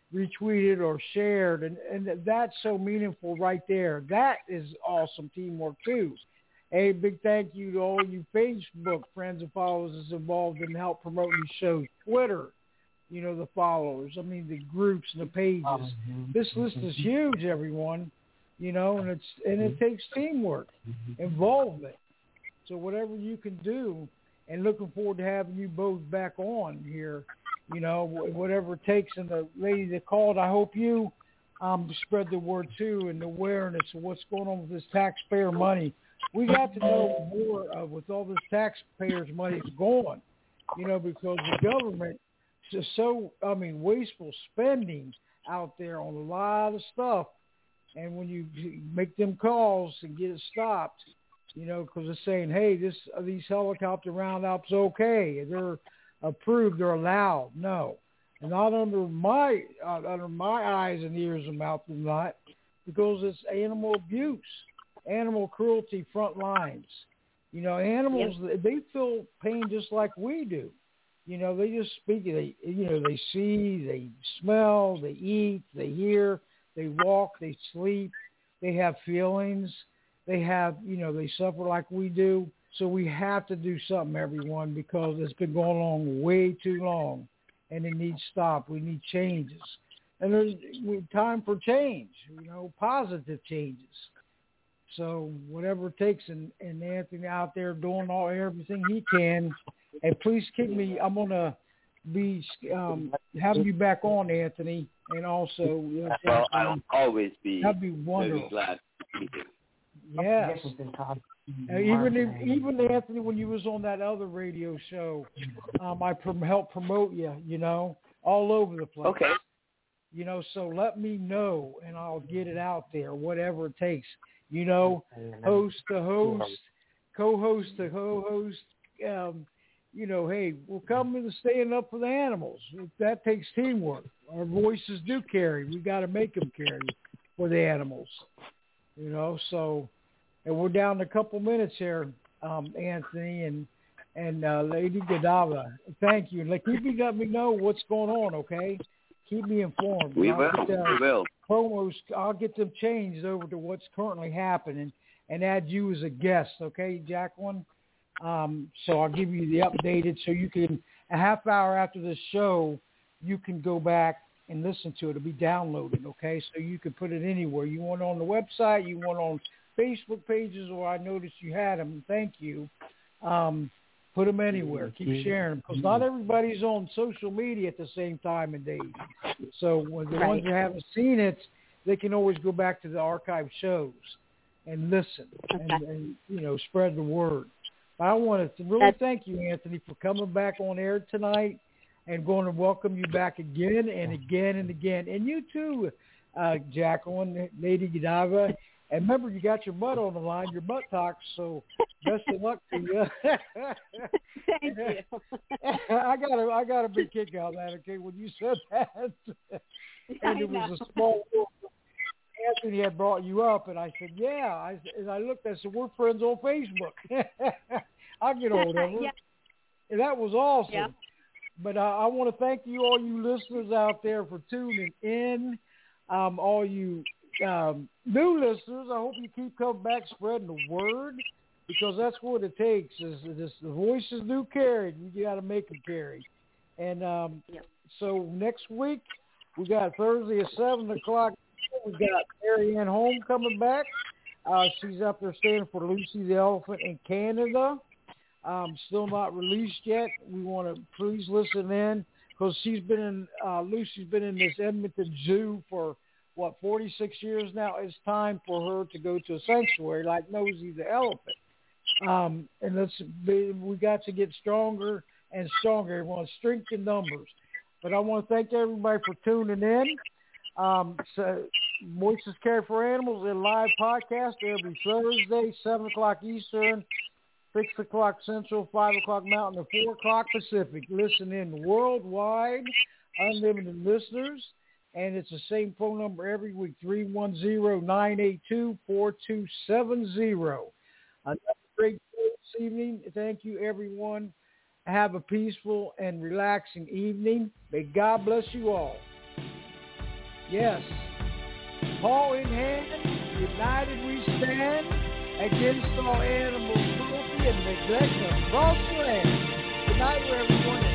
retweeted or shared, and, and that's so meaningful right there. That is awesome teamwork too. A big thank you to all you Facebook friends and followers that's involved in help promoting the show. Twitter, you know, the followers. I mean, the groups and the pages. This list is huge, everyone. You know, and it's and it takes teamwork, involvement. So whatever you can do, and looking forward to having you both back on here. You know, whatever it takes. And the lady that called, I hope you um, spread the word too and the awareness of what's going on with this taxpayer money. We got to know more of with all this taxpayers' money going, you know, because the government is so, I mean, wasteful spending out there on a lot of stuff. And when you make them calls and get it stopped, you know, because they're saying, hey, this these helicopter roundups okay, they're approved, they're allowed. No, not under my uh, under my eyes and ears and mouth and not, because it's animal abuse. Animal cruelty front lines. You know, animals, yep. they feel pain just like we do. You know, they just speak, they, you know, they see, they smell, they eat, they hear, they walk, they sleep, they have feelings, they have, you know, they suffer like we do. So we have to do something, everyone, because it's been going on way too long, and it needs stop. We need changes. And there's time for change, you know, positive changes. So whatever it takes, and, and Anthony out there doing all everything he can. And please keep me. I'm gonna be um, having you back on, Anthony, and also. Uh, well, I'll always be. That'd be wonderful. Very glad to meet you. Yes. Uh, even if, even Anthony, when you was on that other radio show, um, I prom- helped promote you. You know, all over the place. Okay. You know, so let me know, and I'll get it out there, whatever it takes. You know, host to host, co-host to co-host. Um, you know, hey, we're coming to stand up for the animals. That takes teamwork. Our voices do carry. We got to make them carry for the animals. You know, so, and we're down to a couple minutes here, um, Anthony and and uh, Lady Godiva. Thank you. Like, keep me, let me know what's going on, okay? Keep me informed. We I'll will. get, uh, we will. Promos, I'll get them changed over to what's currently happening and add you as a guest, okay, Jacqueline? Um, so I'll give you the updated so you can, a half hour after this show, you can go back and listen to it. It'll be downloaded, okay? So you can put it anywhere. You want it on the website, you want it on Facebook pages, or I noticed you had them. Thank you. Um, put them anywhere. Keep sharing them, because not everybody's on social media at the same time and day. So when the right. ones that haven't seen it, they can always go back to the archive shows and listen okay. and, and, you know, spread the word. But I want to really That's... thank you, Anthony, for coming back on air tonight, and going to welcome you back again and again and again. And you too, uh, Jacqueline, Lady Godiva. And remember, you got your butt on the line, your butt talks, so best of luck to you. Thank you. I got a, I got a big kick out of that, okay, when you said that. And it was a small world. Anthony had brought you up, and I said, yeah. I, and I looked, I said, we're friends on Facebook. I'll get hold of her. Yeah. And that was awesome. Yeah. But uh, I want to thank you, all you listeners out there, for tuning in. Um, all you um, new listeners, I hope you keep coming back, spreading the word, because that's what it takes. Is this, the voices do carry. You got to make them carry. And um, yep. so next week we got Thursday at seven o'clock. We got Mary Ann Holm coming back. Uh, she's up there staying for Lucy the Elephant in Canada. Um, still not released yet. We want to please listen in, because she's been in, uh, Lucy's been in this Edmonton Zoo for, what, forty-six years now. It's time for her to go to a sanctuary like Nosy the Elephant. Um, and let's be, we got to get stronger and stronger. Everyone, strength in numbers. But I want to thank everybody for tuning in. Um, so Voices Care for Animals, a live podcast every Thursday, seven o'clock Eastern, six o'clock Central, five o'clock Mountain, and four o'clock Pacific. Listen in worldwide, unlimited listeners, and it's the same phone number every week, three one zero, nine eight two, four two seven zero. Another great show this evening. Thank you, everyone. Have a peaceful and relaxing evening. May God bless you all. Yes. Paw in hand, united we stand against all animal cruelty and neglect across the land. Good night, everyone.